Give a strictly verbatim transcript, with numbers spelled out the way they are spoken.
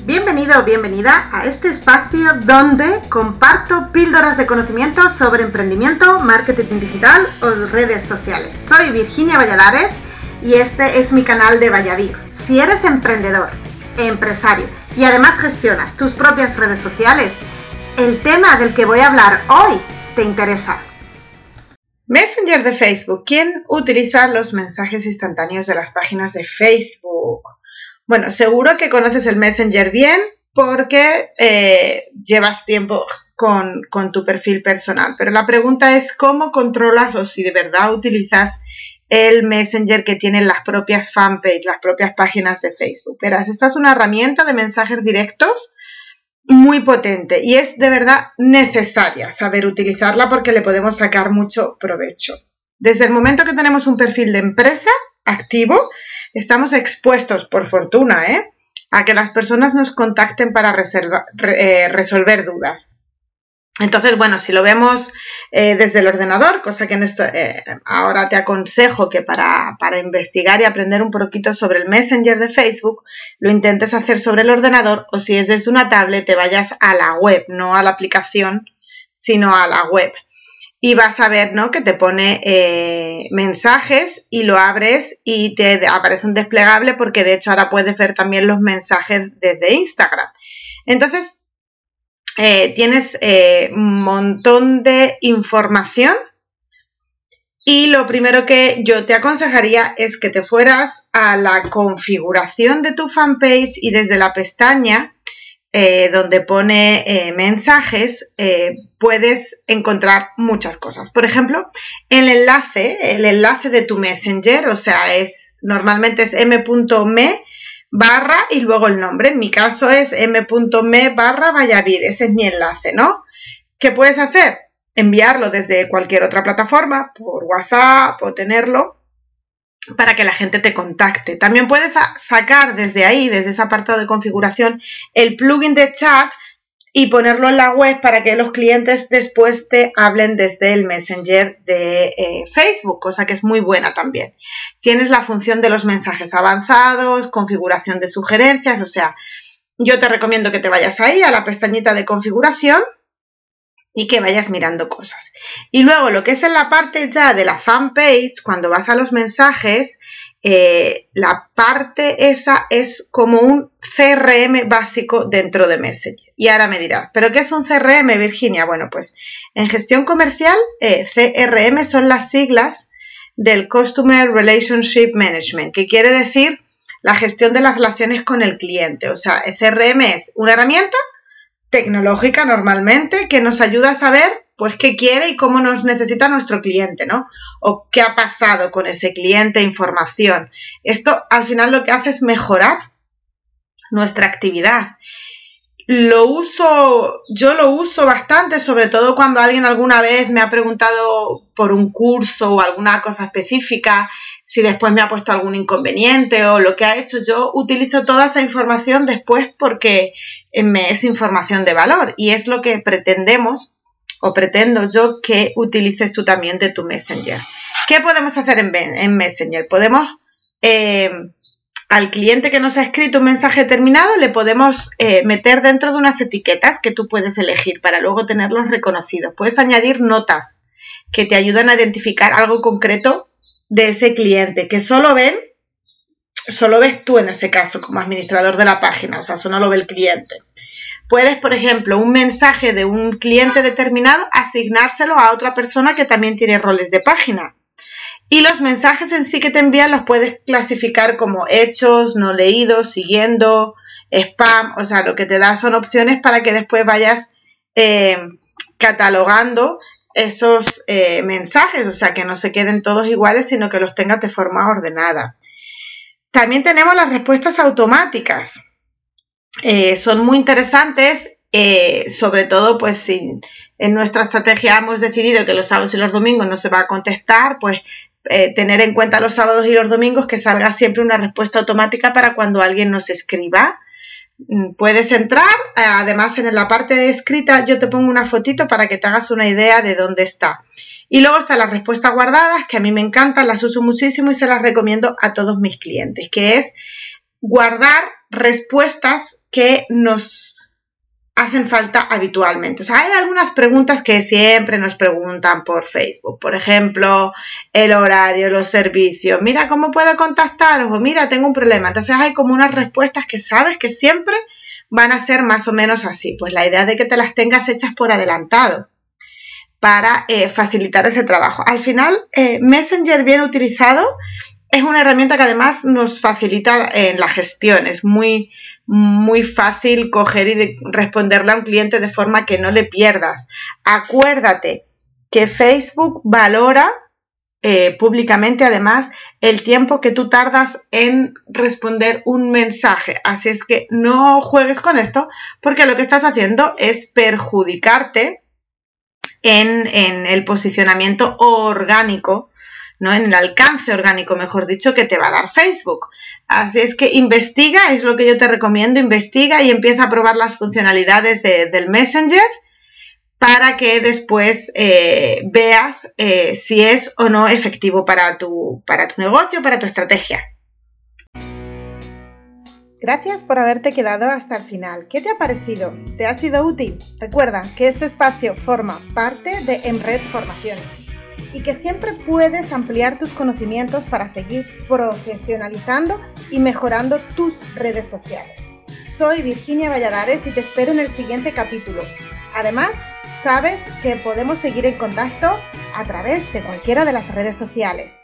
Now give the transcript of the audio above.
Bienvenido o bienvenida a este espacio donde comparto píldoras de conocimiento sobre emprendimiento, marketing digital o redes sociales. Soy Virginia Valladares y este es mi canal de Vallavir. Si eres emprendedor, empresario y además gestionas tus propias redes sociales, el tema del que voy a hablar hoy te interesa. Messenger de Facebook. ¿Quién utiliza los mensajes instantáneos de las páginas de Facebook? Bueno, seguro que conoces el Messenger bien porque eh, llevas tiempo con, con tu perfil personal. Pero la pregunta es cómo controlas o si de verdad utilizas el Messenger que tienen las propias fanpage, las propias páginas de Facebook. Verás, esta es una herramienta de mensajes directos muy potente y es de verdad necesaria saber utilizarla porque le podemos sacar mucho provecho. Desde el momento que tenemos un perfil de empresa activo, estamos expuestos, por fortuna, ¿eh? a que las personas nos contacten para reserva, re, eh, resolver dudas. Entonces, bueno, si lo vemos eh, desde el ordenador, cosa que en esto, eh, ahora te aconsejo que para, para investigar y aprender un poquito sobre el Messenger de Facebook, lo intentes hacer sobre el ordenador o si es desde una tablet te vayas a la web, no a la aplicación, sino a la web. Y vas a ver, ¿no?, que te pone eh, mensajes y lo abres y te aparece un desplegable porque de hecho ahora puedes ver también los mensajes desde Instagram. Entonces, eh, tienes eh, un montón de información y lo primero que yo te aconsejaría es que te fueras a la configuración de tu fanpage y desde la pestaña Eh, donde pone eh, mensajes, eh, puedes encontrar muchas cosas. Por ejemplo, el enlace, el enlace de tu Messenger, o sea, es normalmente es m.me barra y luego el nombre. En mi caso es m.me barra Vallavir, ese es mi enlace, ¿no? ¿Qué puedes hacer? Enviarlo desde cualquier otra plataforma, por WhatsApp o tenerlo, para que la gente te contacte. También puedes sacar desde ahí, desde ese apartado de configuración, el plugin de chat y ponerlo en la web para que los clientes después te hablen desde el Messenger de eh, Facebook, cosa que es muy buena también. Tienes la función de los mensajes avanzados, configuración de sugerencias, o sea, yo te recomiendo que te vayas ahí a la pestañita de configuración y que vayas mirando cosas. Y luego lo que es en la parte ya de la fanpage, cuando vas a los mensajes, eh, la parte esa es como un C R M básico dentro de Messenger. Y ahora me dirás, ¿pero qué es un C R M, Virginia? Bueno, pues en gestión comercial, eh, C R M son las siglas del Customer Relationship Management, que quiere decir la gestión de las relaciones con el cliente. O sea, el C R M es una herramienta tecnológica normalmente que nos ayuda a saber pues qué quiere y cómo nos necesita nuestro cliente, ¿no? O qué ha pasado con ese cliente, información. Esto al final lo que hace es mejorar nuestra actividad. Lo uso, yo lo uso bastante, sobre todo cuando alguien alguna vez me ha preguntado por un curso o alguna cosa específica, si después me ha puesto algún inconveniente o lo que ha hecho. Yo utilizo toda esa información después porque me es información de valor y es lo que pretendemos o pretendo yo que utilices tú también de tu Messenger. ¿Qué podemos hacer en, en Messenger? Podemos, eh, al cliente que nos ha escrito un mensaje terminado, le podemos eh, meter dentro de unas etiquetas que tú puedes elegir para luego tenerlos reconocidos. Puedes añadir notas que te ayudan a identificar algo concreto de ese cliente, que solo ven, solo ves tú en ese caso como administrador de la página, o sea, eso no lo ve el cliente. Puedes, por ejemplo, un mensaje de un cliente determinado, asignárselo a otra persona que también tiene roles de página. Y los mensajes en sí que te envían los puedes clasificar como hechos, no leídos, siguiendo, spam, o sea, lo que te da son opciones para que después vayas eh, catalogando esos eh, mensajes, o sea, que no se queden todos iguales, sino que los tengas de forma ordenada. También tenemos las respuestas automáticas. Eh, son muy interesantes, eh, sobre todo, pues, si en nuestra estrategia hemos decidido que los sábados y los domingos no se va a contestar, pues, eh, tener en cuenta los sábados y los domingos que salga siempre una respuesta automática para cuando alguien nos escriba. Puedes entrar, además en la parte de escrita yo te pongo una fotito para que te hagas una idea de dónde está. Y luego están las respuestas guardadas, que a mí me encantan, las uso muchísimo y se las recomiendo a todos mis clientes, que es guardar respuestas que nos hacen falta habitualmente. O sea, hay algunas preguntas que siempre nos preguntan por Facebook. Por ejemplo, el horario, los servicios. Mira, ¿cómo puedo contactaros? O mira, tengo un problema. Entonces hay como unas respuestas que sabes que siempre van a ser más o menos así. Pues la idea de que te las tengas hechas por adelantado para eh, facilitar ese trabajo. Al final, eh, Messenger bien utilizado es una herramienta que además nos facilita en la gestión. Es muy, muy fácil coger y de responderle a un cliente de forma que no le pierdas. Acuérdate que Facebook valora eh, públicamente además el tiempo que tú tardas en responder un mensaje. Así es que no juegues con esto porque lo que estás haciendo es perjudicarte en, en el posicionamiento orgánico, ¿no? En el alcance orgánico, mejor dicho, que te va a dar Facebook. Así es que investiga, es lo que yo te recomiendo, investiga y empieza a probar las funcionalidades de, del Messenger para que después eh, veas eh, si es o no efectivo para tu, para tu negocio, para tu estrategia. Gracias por haberte quedado hasta el final. ¿Qué te ha parecido? ¿Te ha sido útil? Recuerda que este espacio forma parte de Emred Formaciones y que siempre puedes ampliar tus conocimientos para seguir profesionalizando y mejorando tus redes sociales. Soy Virginia Valladares y te espero en el siguiente capítulo. Además, sabes que podemos seguir en contacto a través de cualquiera de las redes sociales.